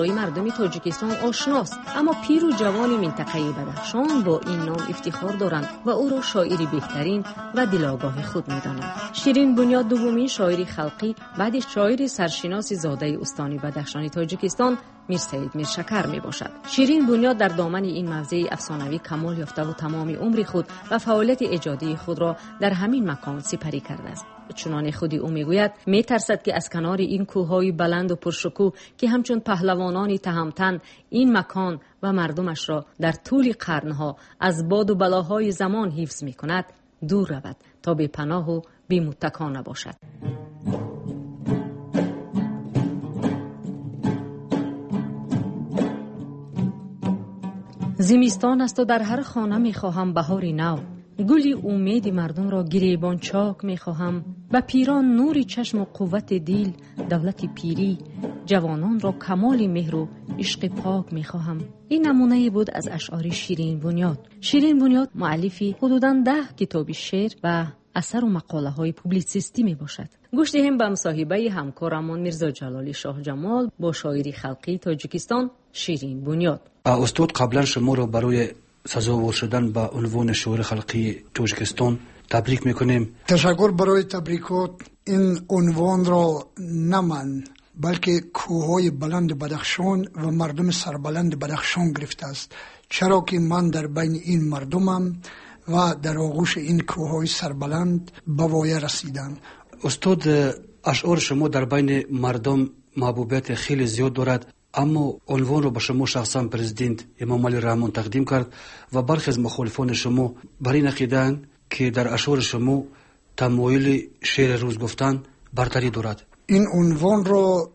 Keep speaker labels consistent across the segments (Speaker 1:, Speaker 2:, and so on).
Speaker 1: برای مردم تاجیکستان آشناست، اما پیر و جوان منطقه بدخشان با این نام افتخار دارند و او را شاعر بهترین و دلآگاه خود می‌دانند. شیرین بنیاد دومین شاعر خلقی بعد شاعر سرشناس زاده استان بدخشان تاجیکستان میر سید میرشکر می باشد. شیرین بنیاد در دامن این موضع افسانوی کمال یافته و تمام عمر خود و فعالیت ایجادی خود را در همین مکان سپری کرده است. چنان خودی او میگوید میترسد که از کنار این کوههای بلند و پرشکوه که همچون پهلوانان تهمتن این مکان و مردمش را در طول قرنها از باد و بلاهای زمان حفظ می کند دور رود تا بی پناه و بی متکا نباشد. زمستان است و در هر خانه می خواهم بهاری نو، گلی امید مردم را گریبان چاک می خواهم، به پیران نور چشم و قوت دل دولت پیری، جوانان را کمال مهر و عشق پاک می خواهم. این نمونه بود از اشعار شیرین بنیاد. شیرین بنیاد مؤلفی حدوداً 10 کتاب شعر و اثر و مقاله های پوبلیسیستی می باشد. گوش دهیم به مصاحبه همکارمان میرزا جلالی شاه جمال با شاعر خلقی تاجیکستان شیرین بنیاد.
Speaker 2: استاد قبلا شما را برای سزاوار شدن به عنوان شاعر خلقی تاجیکستان تبریک میکنیم.
Speaker 3: تشکر برای تبریکات. این عنوان را نه من بلکه کوههای بلند بدخشان و مردم سربلند بدخشان گرفته است، چرا که من در بین این مردمم و در آغوش این کوههای سربلند به وایه رسیدم.
Speaker 2: استاد اشعار شما در بین مردم محبوبیت خیلی زیاد دارد، اما عنوان رو به شما شخصا پرزیدنت امام علی رحمان تقدیم کرد و برخی از مخالفان شما بر این عقیده‌اند که در اشعار شما تمایل شعر روز گفتن برتری دارد.
Speaker 3: این عنوان رو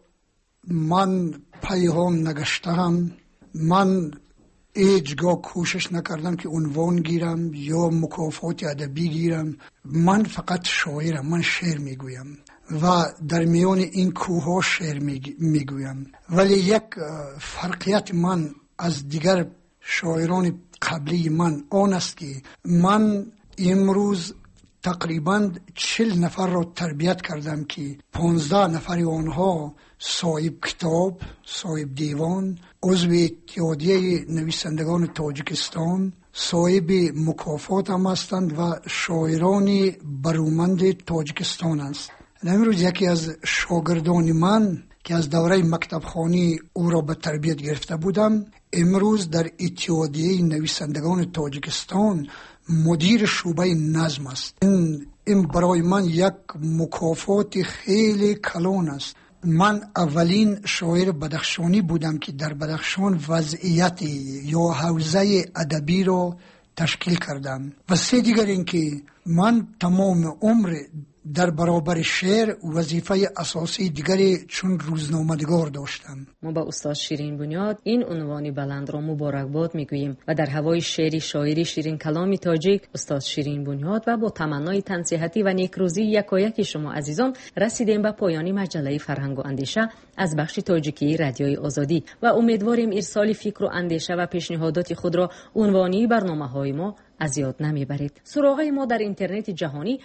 Speaker 3: من پیهان نگشتم، من هیچگاه کوشش نکردم که عنوان گیرم یا مکافات ادبی گیرم. من فقط شاعرم، من شعر میگویم و در میان این کوه شعر میگویم. ولی یک فرقیت من از دیگر شاعران قبلی من آن است که من امروز تقریبا 40 نفر را تربیت کردم که 15 نفر آنها صاحب کتاب، صاحب دیوان، عضو اتحادیه نویسندگان تاجیکستان، صاحب مکافات هم هستند و شاعران برومند تاجیکستان است. امروز یکی از شاگردان من که از دوره مکتبخوانی او را به تربیت گرفته بودم، امروز در اتحادیه نویسندگان تاجیکستان مدیر شعبه نظم است. این برای من یک مکافات خیلی کلان است. من اولین شاعر بدخشانی بودم که در بدخشان وضعیت یا حوزه ادبی را تشکیل کردم. و سه دیگر این که من تمام عمر در برابر شعر وظیفه اساسی دیگری چون روزنامه‌نگار داشتم.
Speaker 1: ما با استاد شیرین بنیاد این عنوان بلند را مبارکباد میگوییم و در هوای شعری شاعری شیرین کلامی تاجیک استاد شیرین بنیاد و با تمنای تنصیحتی و نیکروزی یکایک شما عزیزان رسیدیم به پایان مجله فرهنگ و اندیشه از بخش تاجیکی رادیوی آزادی و امیدواریم ارسال فکر و اندیشه و پیشنهادات خود را عنوانی برنامه‌های ما از یاد نمیبرید. سراغ ما در اینترنت جهانی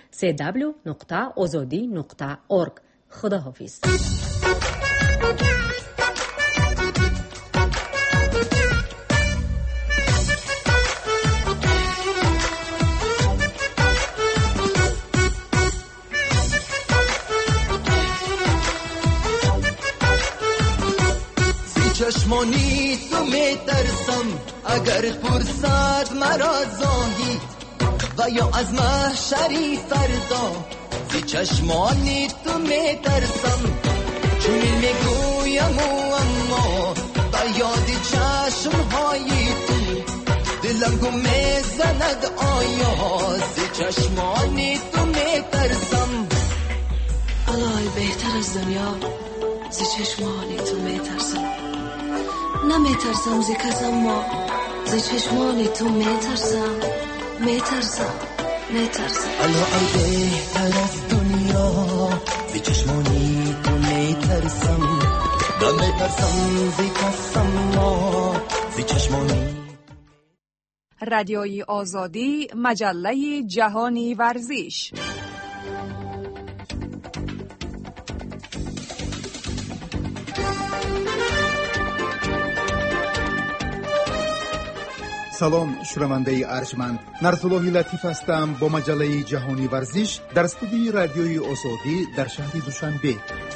Speaker 1: www.azadi.org. خدا حافظ.
Speaker 4: چشمانی تو میترسم اگر پرسد مرا زاهید و یا از محشری فردا زی چشمانی تو میترسم چون میگویم اما با یاد چشمهای تو دلم گم میزند آیا زی چشمانی تو میترسم.
Speaker 5: الهی بهتر از دنیا زی چشمانی تو میترسم. نمیترسم زی کس اما زی چشمانی تو میترسم.
Speaker 4: الهی بهتر از دنیا زی چشمانی تو میترسم. نمیترسم زی کس اما زی چشمانی.
Speaker 6: رادیوی آزادی، مجله جهانی ورزش.
Speaker 7: салом шунавандаи арҷманд, Нарзуллоҳи Латиф ҳастам бо маҷаллаи ҷаҳонӣ варзиш дар студии радиои Озодӣ дар шаҳри Душанбе.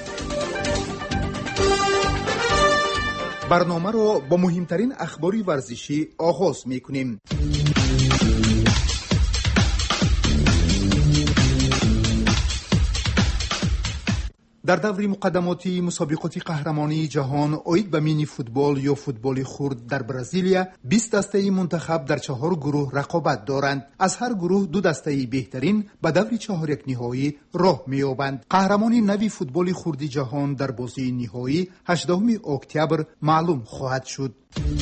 Speaker 7: барномаро бо муҳимтарин ахбори варзишӣ оғоз мекунем. дар даври муқаддамоти мусобиқоти қаҳрамонии ҷаҳон оид ба мини футбол ё футболи хурд дар Бразилия 20 дастаи мунтахаб дар 4 гурӯҳ рақобат доранд. аз ҳар гурӯҳ 2 дастаи беҳтарин ба даври чаҳорякниҳоӣ роҳ меёбанд. қаҳрамони нави футболи хурди ҷаҳон дар бозии ниҳоӣ 18 октябр маълум хоҳад шуд.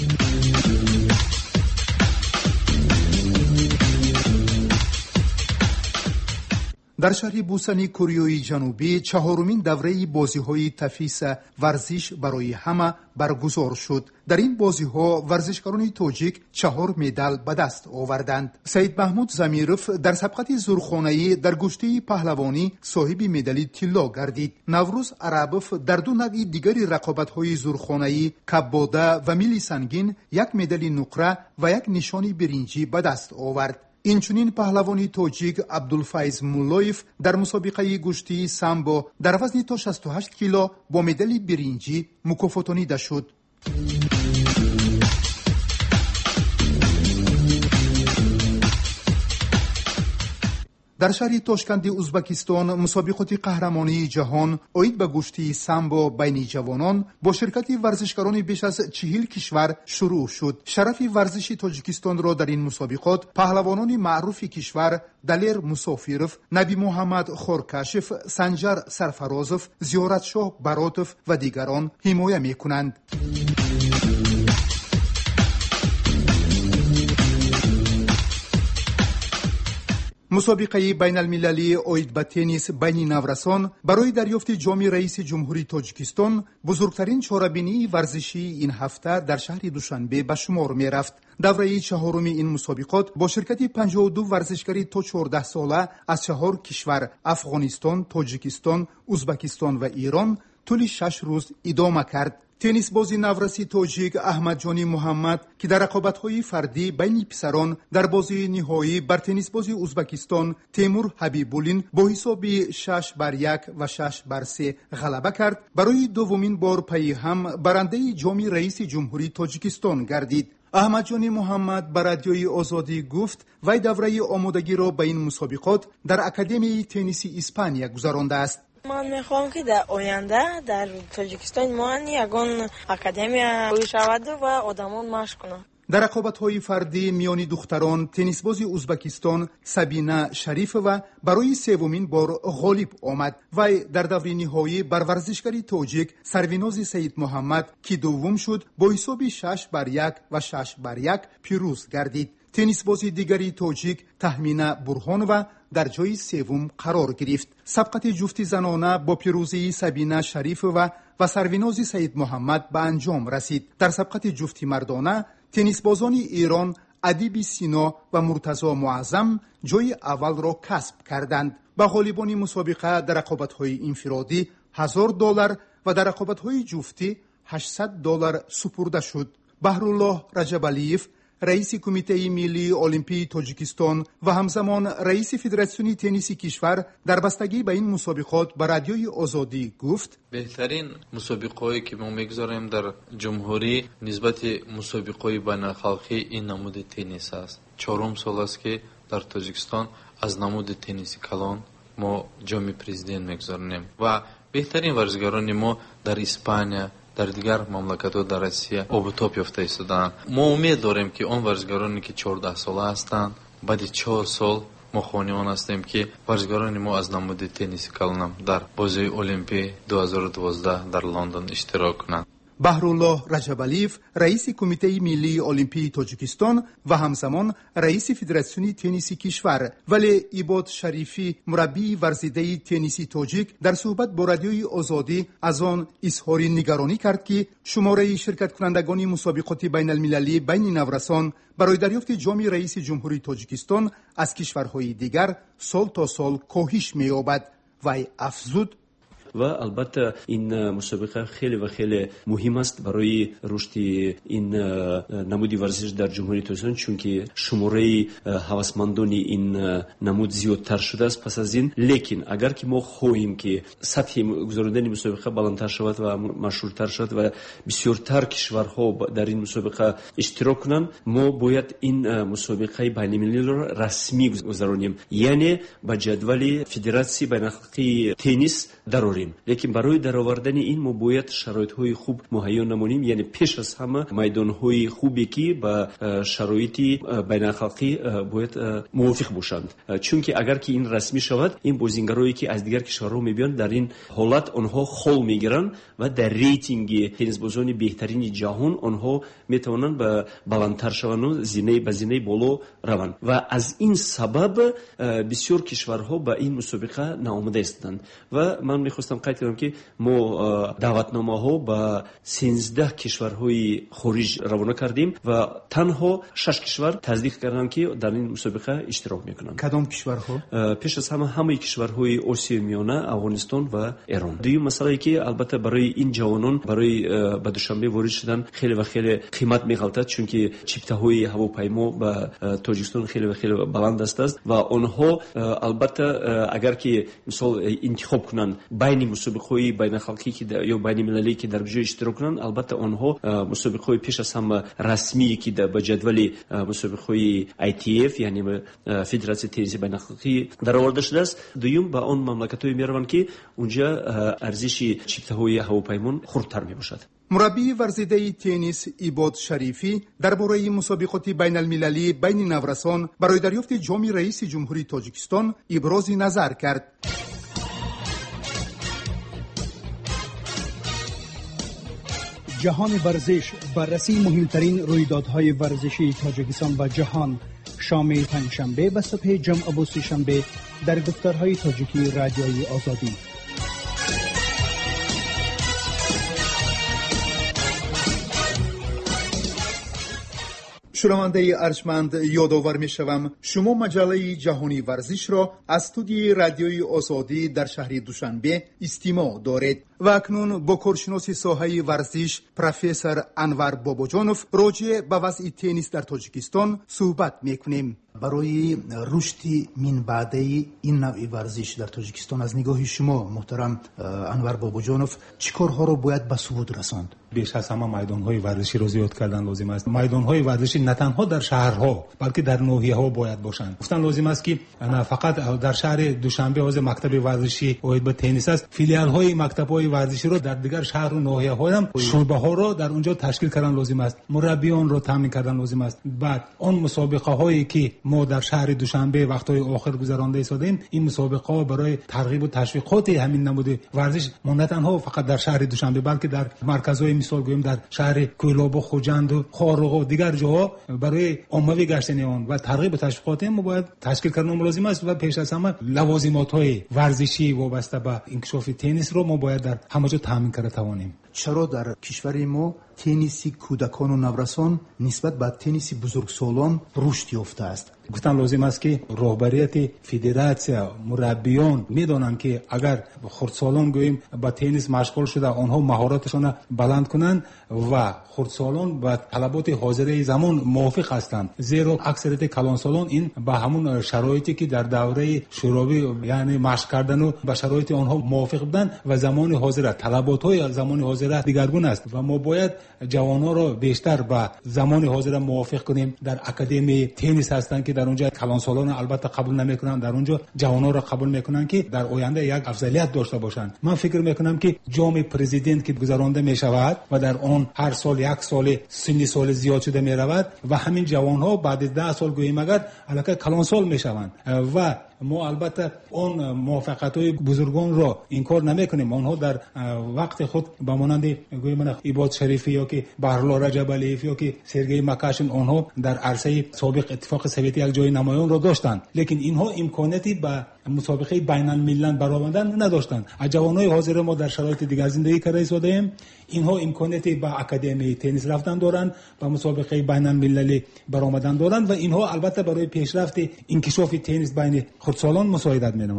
Speaker 7: дар шаҳри Бусани Кореяи Ҷанубӣ 4-умин давраи бозиҳои тафиса варзиш барои ҳама баргузор шуд. дар ин бозиҳо варзишгарони тоҷик 4 медал ба даст оварданд. Саидмаҳмуд Замиров дар сабқати зурхонаӣ дар гуштии паҳлавонӣ соҳиби медали тилло гардид. Наврӯз Арабов дар 2 навъи дигари рақобатҳои зурхонаӣ каббода ва мили сангин 1 медали нуқра ва 1 нишони биринҷӣ ба даст овард. инчунин паҳлавони тоҷик Абдулфайз Муллоев дар мусобиқаи гӯштии самбо дар вазни то 68 кило бо медали биринҷӣ мукофотонида шуд. дар шаҳри Тошканди Узбекистон мусобиқоти қаҳрамонии ҷаҳон оид ба гӯштии самбо байни ҷавонон бо ширкати варзишгарони беш аз 40 кишвар шурӯъ шуд. шарафи варзиши Тоҷикистонро дар ин мусобиқот паҳлавонони маъруфи кишвар Далер Мусофиров, Наби Муҳаммад Хоркашев, Санҷар Сарфарозов, Зиёратшоҳ Баротов ва дигарон ҳимоя мекунанд. мусобиқаи байналмилалии оид ба теннис байни наврасон барои дарёфти ҷоми раиси ҷумҳури Тоҷикистон бузургтарин чорабинии варзишии ин ҳафта дар шаҳри Душанбе ба шумор мерафт. давраи 4-уми ин мусобиқот бо ширкати 52 варзишгари то 14 сола аз 4 кишвар Афғонистон, Тоҷикистон, Узбекистон ва Ирон тӯли 6 рӯз идома кард. теннисбози навраси тоҷик Аҳмадҷони Муҳаммад ки дар рақобатҳои фардӣ байни писарон дар бозии ниҳоӣ бар теннисбози Узбекистон Темур Ҳабибуллин бо ҳисоби 6-1 ва 6-3 ғалаба кард. барои дуввумин бор пайи ҳам барандаи ҷоми раиси ҷумҳури Тоҷикистон гардид. Аҳмадҷони Муҳаммад ба радиои Озодӣ гуфт вай давраи омодагиро ба ин мусобиқот дар Академияи тенниси Испания гузарондааст.
Speaker 8: ман мехоҳам ки дар оянда дар Тоҷикистон ман ягон академия шаваду ва одамон машқ кунам.
Speaker 7: дар рақобатҳои фардӣ миёни духтарон теннисбози Узбекистон Сабина Шарифова барои севумин бор ғолиб омад. вай дар даври ниҳоӣ бар варзишгари тоҷик Сарвинози Саид Муҳаммад ки дуввум шуд бо ҳисоби 6-1 ва 6-1 пирӯз гардид. теннисбози дигари тоҷик Таҳмина Бурҳонова дар ҷои севум қарор гирифт. сабқати ҷуфти занона бо пирӯзии Сабина Шарифова ва Сарвинози Саид Муҳаммад ба анҷом расид. дар сабқати ҷуфти мардона теннисбозони Ирон Адиби Сино ва Муртазо Муаззам ҷои аввалро касб карданд. ба ғолибони мусобиқа дар рақобатҳои инфиродӣ $1000 ва дар рақобатҳои ҷуфтӣ $800 супурда шуд. Баҳруллоҳ Раҷабалиев, раиси кумитаи миллии олимпии Тоҷикистон ва ҳамзамон раиси федератсиони тенниси кишвар дар бастагӣ ба ин мусобиқот ба радиои Озодӣ гуфт:
Speaker 9: беҳтарин мусобиқое ки мо мегузорем дар ҷумҳурӣ нисбати мусобиқои байналхалқӣ ин намуди теннис аст. 4 сол аст ки дар Тоҷикистон аз намуди тенниси калон мо ҷоми президент мегузаронем ва беҳтарин варзишгарони мо дар Испания, дар дигар мамлакатҳо дар Россия обутоб ёфта истодаанд. мо умед дорем ки он варзишгароне ки 14 сола ҳастанд баъди 4 сол мо хониён ҳастем ки варзишгарони мо аз намуди тенниси калонам дар бозии Олимпии 2012 дар Лондон иштирок кунанд.
Speaker 7: Баҳруллоҳ Раҷабалиев, раиси кумитаи миллии олимпии Тоҷикистон ва ҳамзамон раиси федератсиони тенниси кишвар, вале Ибод Шарифӣ, мураббии варзидаи тенниси тоҷик, дар суҳбат бо радиои Озодӣ аз он изҳори нигаронӣ кард ки шумораи ширкаткунандагони мусобиқоти байналмилалӣ байни наврасон барои дарёфти ҷоми раиси ҷумҳури Тоҷикистон аз кишварҳои дигар сол то сол коҳиш меёбад. вай афзуд:
Speaker 10: و البته این مسابقه خیلی و خیلی مهم است برای رشد این نمود ورزش در جمهوری تاجیکستان، چون که شماره هوسمندان این نمود زیادتر شده است پس از این. لیکن اگر که ما خواهیم که سطح گذراندن مسابقه بلندتر شود و مشهورتر شود و بسیارتر کشورها در این مسابقه اشتراک کنند، ما باید این مسابقه بین‌المللی را رسمی گذرانیم، یعنی با جدول فدراسیون بین‌المللی تنیس درآوریم. لیکن برای درآوردن این ما باید شرایط‌های خوب مهیا نمونیم، یعنی پیش از همه میدان‌های خوبی که با شرایط بین‌المللی باید موافق باشند، چون که اگر که این رسمی شود، این بازیگرایی که از دیگر کشورها میبیان در این حالت آنها خل میگیرن و در ریتینگ تنیس بازان بهترین جهان آنها میتوانند به بلندتر شوند و زینه به زینه بالا روند و از این سبب بسیار کشورها به این مسابقه ناآمده هستند. و من میخواستم قید کنم که ما دعوتنامه‌ها به 13 کشورهای خارج روانه کردیم و تنها 6 کشور تصدیق کردند که در این مسابقه اشتراک میکنند.
Speaker 7: کدام کشورها؟
Speaker 10: پیش از همه کشورهای آسیای میانه، افغانستان و ایران. دوم مسئله که البته برای این جوانان برای به دوشنبه وارد شدن خیلی و خیلی قیمت می‌غلطد، چون که چیپته‌های هواپیما به تاجیکستان خیلی و خیلی بلند است و آنها البته اگر که مثلا انتخاب کنند بین مسابقه‌های بین‌المللی که یا بین‌المللی که در جای اشتراک کنند، البته آنها مسابقه‌های پیش از همه رسمی که به جدول مسابقه‌های ITF یعنی فدراسیون تنیس بین‌المللی درآورده شده است. دوم به آن مملکت‌های می‌روند که اونجا ارزش چیپته‌های هواپیما خردتر میباشد.
Speaker 7: مربی ورزیده تنیس عباد شریفی درباره مسابقات بین المللی بین نورسان برای دریافت جام رئیس جمهوری تاجیکستان ابراز نظر کرد.
Speaker 11: جهان ورزش بررسی مهمترین رویدادهای ورزشی تاجیکستان و جهان، شام پنجشنبه و صبح جمعه و سه‌شنبه در گفتارهای تاجیکی رادیوی آزادی.
Speaker 7: شنونده ارجمند، یادآور می‌شوم شما مجله جهانی ورزش را از استودیوی رادیوی آزادی در شهر دوشنبه استماع دارید. و اکنون با کارشناس ساحه ورزش پروفسور انور باباجانوف راجع به وضع تنیس در تاجیکستان صحبت می‌کنیم.
Speaker 12: برای رشد من بعده این نوع ورزش در تاجیکستان از نگاه شما محترم انور باباجانوف چه کارها رو باید به ثبوت رساند؟
Speaker 13: بیش از همه میدان‌های ورزشی رو زیاد کردن لازم است. میدان‌های ورزشی نه تنها در شهرها بلکه در ناحیه‌ها باید باشند. گفتن لازم است که نه فقط در شهر دوشنبه از مکتب ورزشی اوید به تنیس است، فیلیال‌های مکتب‌های ورزشی رو در دیگر شهر و ناحیه‌ها هم شعبه‌ها رو در اونجا تشکیل کردن لازم است. مربیان رو تامین کردن لازم است. بعد اون مسابقه‌هایی که ما در شهر دوشنبه وقت‌های آخر گذرانده ایستادیم، این مسابقه‌ها برای ترغیب و تشویقات همین نمود ورزش نه تنها فقط در شهر دوشنبه بلکه در مرکزهای مثال گویم در شهر کویلاب و خوجند و خارق و دیگر جاها برای عمومی گشتن آن و ترغیب و تشویقات ما باید تشکیل کردن لازم است و پیش از همه لوازمات‌های ورزشی وابسته به انکشاف تنیس رو ما باید در همه جا تامین کرده توانیم.
Speaker 12: چرا در کشور ما تنیس کودکان و نوجوانان نسبت به تنیس بزرگسالان رشد یافته است؟
Speaker 13: گفتن لازم است که رهبریت فدراسیون مربیان میدونن که اگر خردسالان گوییم با تنیس مشغول شده آنها مهارتشون بلند کنند و خردسالان با طلبات حاضره زمان موافق هستند، زیرا اکثریت کلانسالان این با همون شرایطی که در دوره شوروی یعنی مشق کردن و با شرایط آنها موافق بودن و زمان حاضر طلبات‌های زمان حاضر دیگرگون است و ما باید جوانان را بیشتر با زمان حاضر موافق کنیم. در اکادمی تنیس هستند که در اونجا کلانسالان البته قبول نمیکنن، در اونجا جوانان را قبول میکنن که در آینده یک افضلیت داشته باشند. من فکر میکنم که جام پرزیدنت که گذرانده میشود و در آن هر سال یک سال سال زیاد شده میرود و همین جوانها بعد از 10 سال گوییم اگر البته کلانسال میشوند و ما البته اون موفقیت‌های بزرگان را انکار نمی‌کنیم. آنها در وقت خود به مانند گویم عباد شریفی یا که بهرلا رجب علیف یا که سرگئی مکاشن آنها در عرصه سابق اتفاق سوویتی یک جای نمایان را داشتند، لیکن اینها امکاناتی به مسابقه بین الملل برآمدن نداشتند. جوانای حاضر ما در شرایط دیگر زندگی کرده ایستادیم، اینها امکاناتی به اکادمی تنیس رفتن دارند، به مسابقه بین المللی برآمدن دارند و اینها البته برای پیشرفت انکشاف تنیس بین خردسالان مساعدت می‌نماید.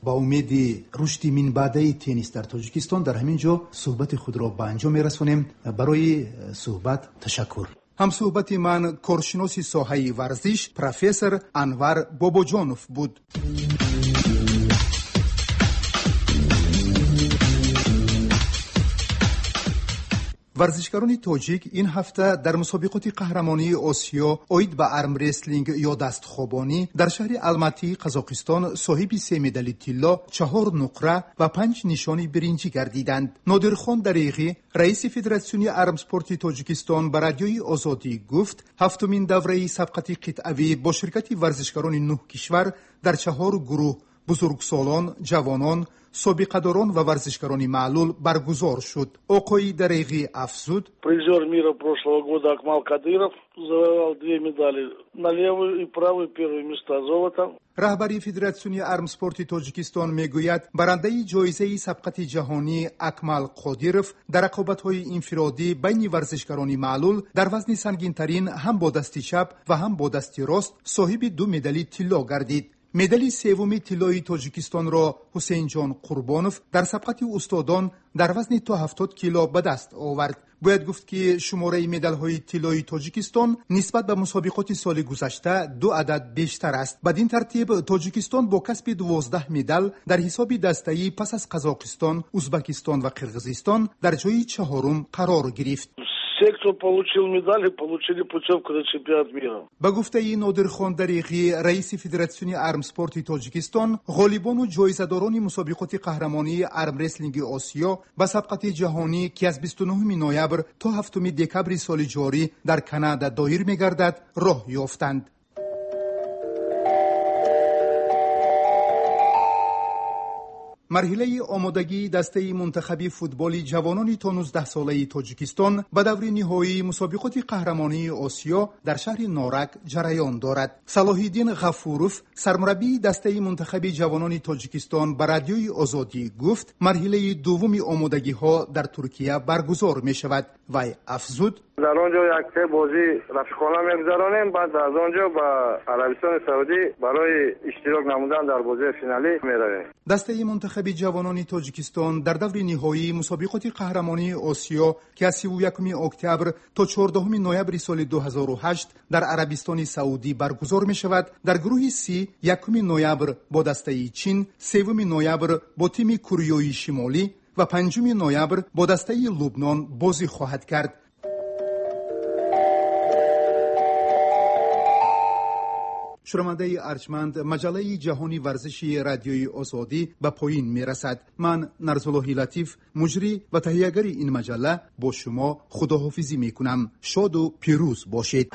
Speaker 12: با امید رشد منبعدی تنیس در تاجیکستان در همین جا صحبت خود را به انجام میرسونیم. برای صحبت تشکر.
Speaker 7: هم صحبت من کارشناس ساحه ورزش پروفسور انور باباجانوف بود. ورزشکاران تاجیک این هفته در مسابقات قهرمانی آسیا اوید به آرم رسلینگ یا دستخوابانی در شهر الماتی قزاقستان صاحب 3 مدال طلا، 4 نقره و 5 نشان برنجی گردیدند. نادرخان دریغی رئیس فدراسیون آرم سپورت تاجیکستان به رادیوی آزادی گفت هفتمین دوره سبقت قطعی با شرکت ورزشکاران 9 کشور در 4 گروه بزرگسالان، جوانان، سابقه‌داران و ورزشکاران معلول برگزار شد. آقای دریغی افزود:
Speaker 14: Призер мира прошлого года Акмал Кадыров завоевал 2 медали на левую и правую, первые места золото.
Speaker 7: رهبری فدراسیون آرم سپورت تاجیکستان میگوید برنده جایزه سبقت جهانی اکمال قادیروف در رقابت‌های انفرادی بین ورزشکاران معلول در وزن سنگین‌ترین هم با دست چپ و هم با دست راست صاحب 2 مدال طلا گردید. مدال سوم طلای تاجیکستان را حسین جان قربانوف در سبقت استادان در وزن تا 70 کیلو به دست آورد. باید گفت که شماره مدال‌های طلای تاجیکستان نسبت به مسابقات سال گذشته 2 عدد بیشتر است. بدین ترتیب تاجیکستان با کسب 12 مدال در حساب دسته‌ای پس از قزاقستان، ازبکستان و قرغیزستان در جای 4 قرار گرفت.
Speaker 14: Все, кто получил медали, получили путевку на чемпионат мира.
Speaker 7: با گفته نادرخان دریغی رئیس فدراسیون آرم سپورت تاجیکستان، غالبان و جایزه‌داران مسابقات قهرمانی آرم رسلینگ آسیا به سبقت جهانی که از 29 نوامبر تا 7 دکبر سال جاری در کانادا دایر می‌گردد راه یافتند. مرحله آمادگی دسته منتخب فوتبال جوانان تا 19 ساله تاجیکستان به دور نهایی مسابقات قهرمانی آسیا در شهر نارک جریان دارد. صلاح‌الدین غفوروف سرمربی دسته منتخب جوانان تاجیکستان به رادیوی آزادی گفت مرحله دوم آمادگی ها در ترکیه برگزار می شود و افزود:
Speaker 15: در آنجا یک سه بازی رفیقانه می‌گذرانیم، بعد از آنجا به عربستان سعودی برای اشتراک نمودن در بازی فینالی می‌رویم.
Speaker 7: دسته منتخب جوانان تاجیکستان در دور نهایی مسابقات قهرمانی آسیا که از 31 اکتبر تا 14 نوامبر سال 2008 در عربستان سعودی برگزار می‌شود. در گروه سی 1 نوامبر با دسته چین، 3 نوامبر با تیم کره شمالی و 5 نوامبر با دسته لبنان بازی خواهد کرد. شنونده ارجمند، مجله جهانی ورزشی رادیوی آزادی به پایین میرسد. من نرزالله لطیف مجری و تهیه‌گر این مجله با شما خداحافظی میکنم. شاد و پیروز باشید.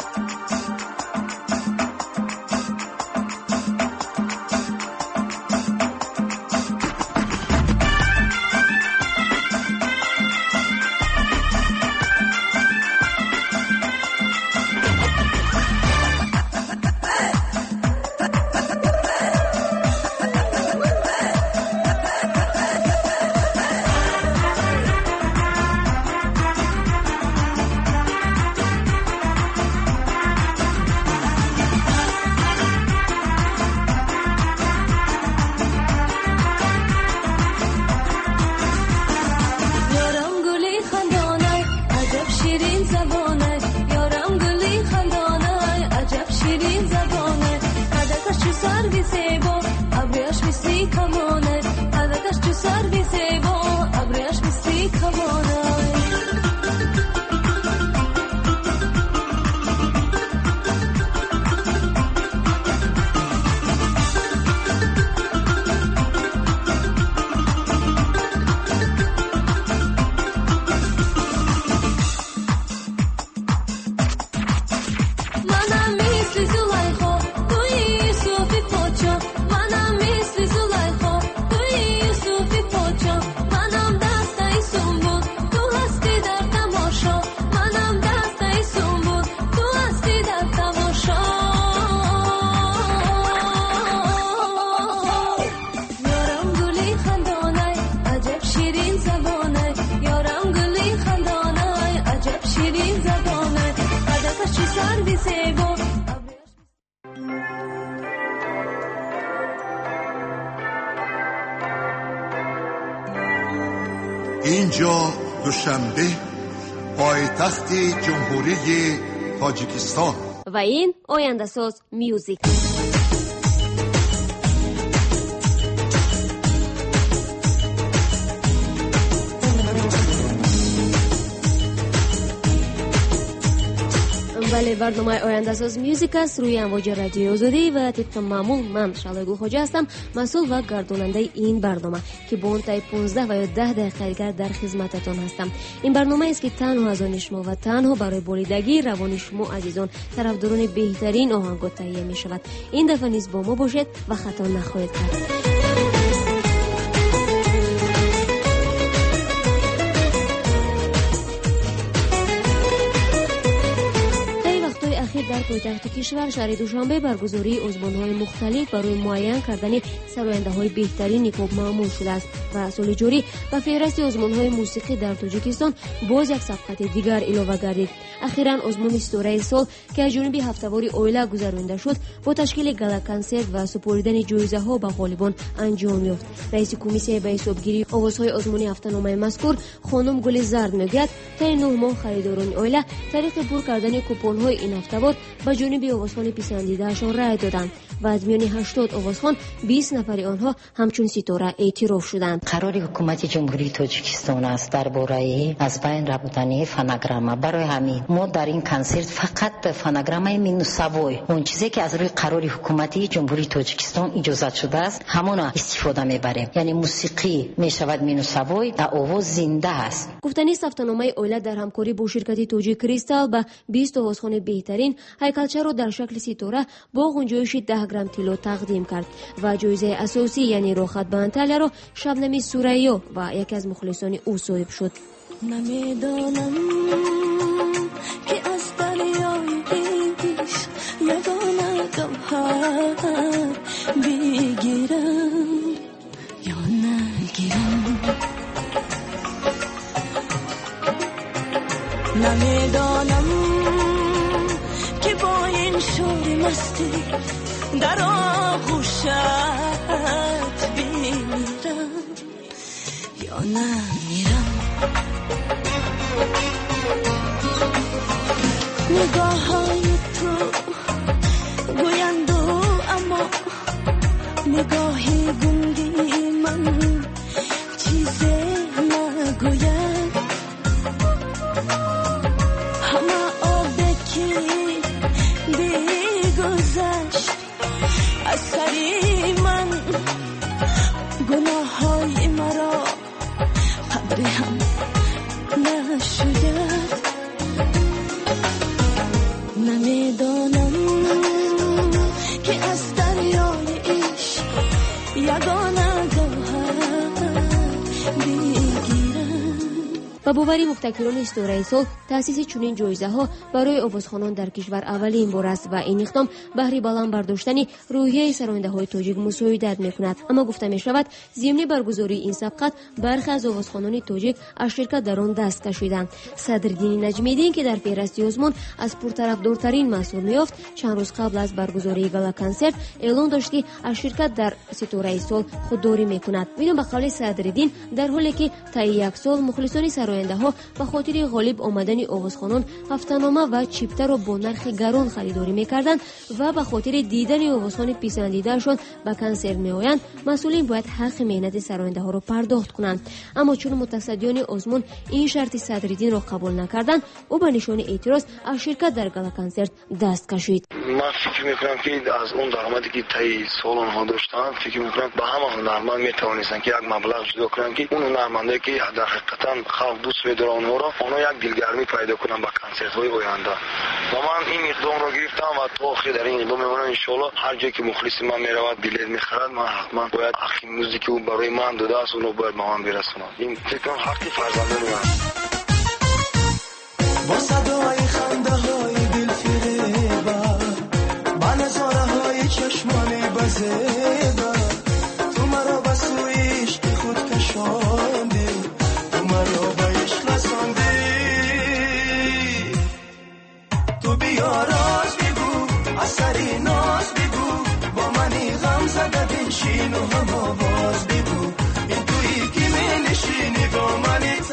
Speaker 5: Manam misli Zulayho,
Speaker 16: اینجا دوشنبه، پایتخت جمهوری تاجیکستان.
Speaker 1: و این آینده ساز میوزیک. بله، برنامه آینده ساز میوزیک است روی امواج رادیو آزادی و طبق معمول من شالگو خوجا هستم، مسئول و گرداننده این برنامه که با اون تای 15 و یا 10 دقیقه در خدمتتان هستم. این برنامه است که تنها از آن شما و تنها برای بریدگی روان شما عزیزان طرفداران بهترین آهنگات تهیه می شود. این دفعه نیز با ما باشید و خطا نخواهید کرد. در پایتخت کشور شهر دوشنبه برگزاری ازمون‌های مختلف برای معین کردن سرآینده‌های بهترین نیکوب معمول شده است و سال جاری به فهرست ازمون‌های موسیقی در تاجیکستان باز یک سبقت دیگر اضافه گردید. اخیراً ازمون استوره سال که از جانب هفته‌واری اویلا گذرانده شد با تشکیل گالا کنسرت و سپردن جایزه‌ها به غالبان انجام یافت. رئیس کمیسیون به حسابگیری آوازهای ازمونی هفته‌نامه مذکور خانم گل زرد میگوید تا 9 ماه خریداران اویلا طریق پر کردن کوپن‌های این هفته‌وار به جانب آوازخوان پسندیده‌شان رای دادند و از میان 80 آوازخوان 20 نفر آنها همچون ستاره اعتراف شدند.
Speaker 17: قرار حکومت جمهوری تاجیکستان است درباره از بین رفتن فونوگرام. برای همین ما در این کنسرت فقط فونوگرام مینوسوی اون چیزی که از روی قرار حکومت جمهوری تاجیکستان اجازه شده است همون استفاده میبریم، یعنی موسیقی میشود مینوسوی در آواز زنده است.
Speaker 1: گفتنی هفته‌نامه اویلا در همکاری با شرکت توجیک کریستال به 20 آوازخوان بهترین هیکلچه را در شکل ستاره با گنجایش 10 گرم طلا تقدیم کرد و جایزه اساسی یعنی راحت به انطالیه را شبنم سوریا و یکی از مخلصان او صاحب شد.
Speaker 5: نمیدانم که از دریای عشق یگانه گوهر بگیرم یا نگیرم. نمیدانم که با این شور مستی در آغوشت بمیرم یا نمیرم. نگاه های تو گویند اما نگاهی گنگی من چیزی نگوید. همه آبه که بیگذشت از سری من گناه های مرا قدری هم نشده. نمیدانم که از دریای عشق یگانه گوهر بگیرم.
Speaker 1: و باوری مبتکران استوره سال تأسیس چنین جایزه ها برای آوازخوانان در کشور اولین بار است و این اقدام بهره بلند برداشتن روحیه سرآینده های تاجیک مساعدت میکند. اما گفته می شود ضمن برگزاری این سبقت برخی از آوازخوانان تاجیک از شرکت در آن دست کشیدند. صدرالدین نجمیدین که در فهرست ازمون از پرطرفدارترین محسوب میافت چند روز قبل از برگزاری گالا کنسرت اعلام داشت که از شرکت در ستاره سال خودداری میکند. اینو به قول صدرالدین در حالی که تا یک سال مخلصان سرآینده ها به خاطر غالب آمدن آوازخوانان هفته‌نامه و چیپته را با نرخ گران خریداری میکردند و به خاطر دیدن آوازخوان پسندیدهشان به کنسرت میآیند، مسئولین باید حق مهنت سرآینده ها را پرداخت کنند. اما چون متصدیان آزمون این شرط صدرالدین را قبول نکردند، او به نشان اعتراض از شرکت در گالا کنسرت دست کشید.
Speaker 18: من فکر میکنم که از اون درآمدی که طی سال آنها داشتن فکر میکنم به همه هنرمند میتوانستن که یک مبلغ جدا کنن که اون هنرمنده که در حقیقتا خلق دوست می‌دارن اونها را یک دلگرمی پیدا کنن به کنسرت های آینده. و من این اقدام را گرفتم و تا آخر در این اقدام میمونم. ان شاء الله هر جایی که مخلص من میرود بلیط میخرد، من حتما باید اخی موزیکی او برای من داده است اون رو باید به من برسونم. این فکر کنم حقی فرزندان من.
Speaker 4: با صدای خنده های دلفریبا با نظاره های چشمان بزیبا تو مرا به سوی عشق خود کشاندی، تو مرا به عشق رساندی. تو بیا راز بگو اثری ناز بگو با منی غم زده بنشین و هم آواز بگو. این تویی که می نشینی با منی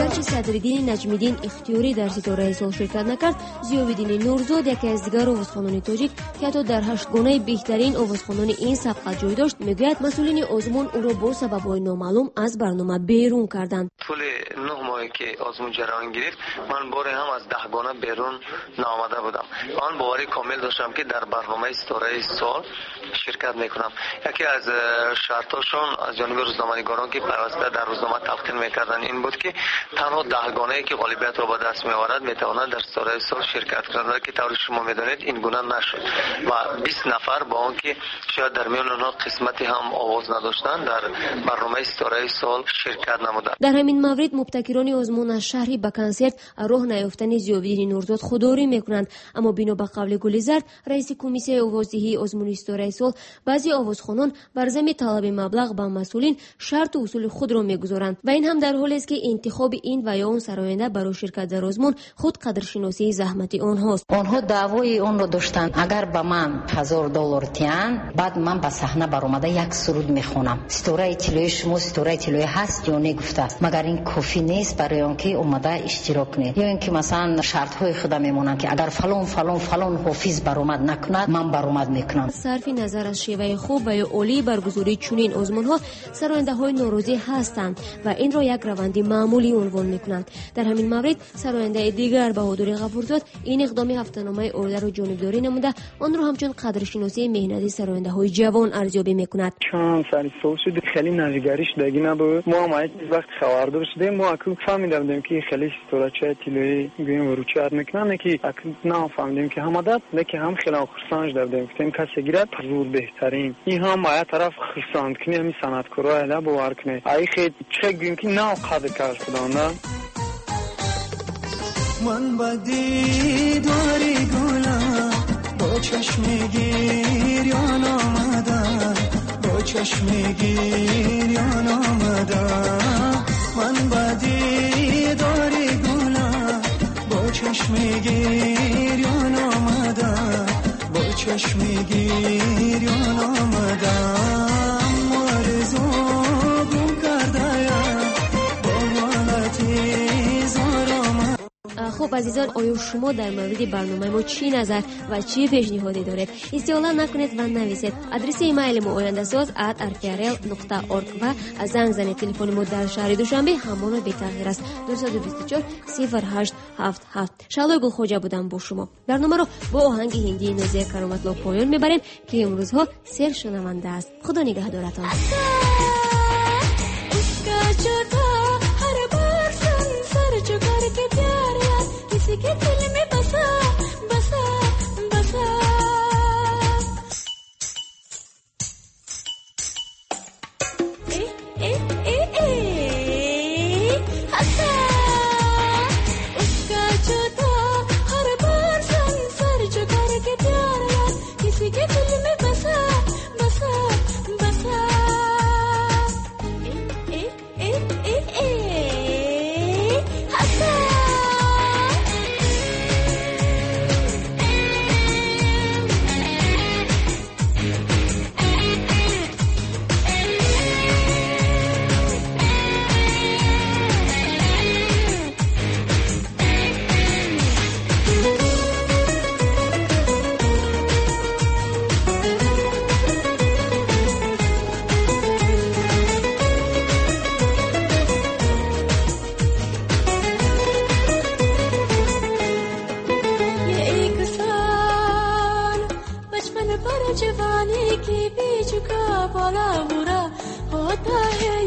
Speaker 19: هرچی صدرالدین نجمیدین اختیاری در ستاره سال شرکت نکرد، ضیاءالدین نورزاد یکی از دیگر آوازخوانان تاجیک که حتی در 8 گانه بهترین آوازخوانان این سبقه جای داشت میگوید مسئولین آزمون او را با سبب‌های نامعلوم از برنامه بیرون کردند.
Speaker 18: طول 9 ماهی که آزمون جریان گرفت من بار هم از 10 گانه بیرون نآمده بودم. آن باوری کامل داشتم که در برنامه ستاره سال شرکت میکنم. یکی از شرطاشون از جانب روزنامه‌نگاران که پیوسته در روزنامه تلقین میکردن این بود که تنها 10 گانه‌ای که غالبیت را به دست می‌آورد میتواند در ستاره سال شرکت کند که طور شما میدانید این گونه نشد و 20 نفر با آنکه شاید در میان آنها قسمتی هم آواز نداشتند در برنامه ستاره سال شرکت نمودند.
Speaker 19: در همین مورد مبتکران آزمون از شهری به کنسرت راه نیافتن ضیاءالدین نورزاد خودداری میکنند، اما بنا به قول گلزرد رئیس کمیسیون آوازدهی آزمون ستاره سال بعضی آوازخوانان بر ضمن طلب مبلغ به مسئولین شرط و اصول خود را میگذارند و این هم در حالی است که انتخاب این و یا اون سراینده برای شرکت در آزمون خود قدرشناسی زحمت آنهاست.
Speaker 17: آنها دعوای اون رو داشتن اگر به من $1000 تیان بعد من به صحنه برآمده یک سرود میخونم، ستاره طلوع شما ستاره طلوع هست یا نه گفته، مگر این کافی نیست برای آنکه اومده اشتراک کنه، یا اینکه مثلا شرط های خود میمونن که اگر فلان حافظ برآمد نکند من برآمد میکنم.
Speaker 19: صرف نظر از شیوه خوب و یا عالی برگزاری چنین آزمون ها سراینده های ناراضی هستند و این را یک روند معمولی عنوان میکنند. در همین مورد سراینده دیگر بهادر غفورزاد این اقدام هفته‌نامه ارده را جانبداری نموده آن را همچون قدرشناسی مهنتی سراینده های جوان ارزیابی میکند.
Speaker 20: چند سال شد خیلی نزدیکیش دیگه نبود. ما وقت خبردار شدیم ما اکنون فهمیدیم که خیلی ستاره طلوعی گویم وروچات میکنن که اکنون نفهمیدیم که هم عادت نه هم خیلی خرسانج دادیم که کسی گیرد زور بهترین این هم باید طرف خرساند کنی همین صنعتکارا اله باور کنه ای خیلی چه گویم که نه قدر کار شدن.
Speaker 4: من بدی داری گلم با چشم گریان آمدم، با چشم گریان آمدم. من بدی داری گلم با چشم گریان آمدم، با چشم گریان آمدم. آرزو گم کردم با حالتی زار آمدم.
Speaker 19: خب عزیزان، آیا شما در مورد برنامه ما چی نظر و چی پیشنهادی دارید؟ استیلا نکنید و نویسید. آدرس ایمیل ما oyandasaz@rtrl.org و از زنگ تلفن ما در شهر دوشنبه همان بی تغییر است 224 0877. شالوی گلخوجه بودم با شما. برنامه رو با آهنگ هندی نازیه کرامت‌الله پایان میبریم که امروزها سر شنونده است. خدا نگهدارتان. किसी के दिल में बसा बसा बसा ए ए ए ए हंसा उसका जो था हर बार संसार जो करके प्यार यार किसी के दिल में बसा बसा बसा ए ए ए ए हंसा जवानी के बीच का बोला बुरा होता है।